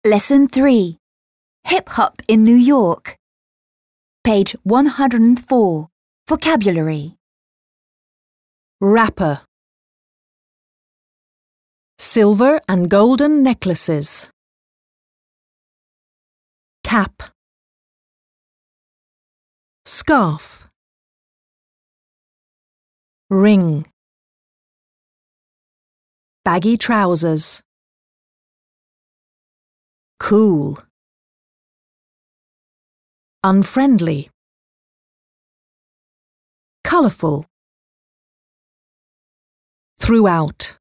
Lesson 3. Hip-hop in New York. Page 104. Vocabulary. Rapper. Silver and golden necklaces. Cap. Scarf. Ring. Baggy trousers. Cool. Unfriendly. Colourful. Throughout.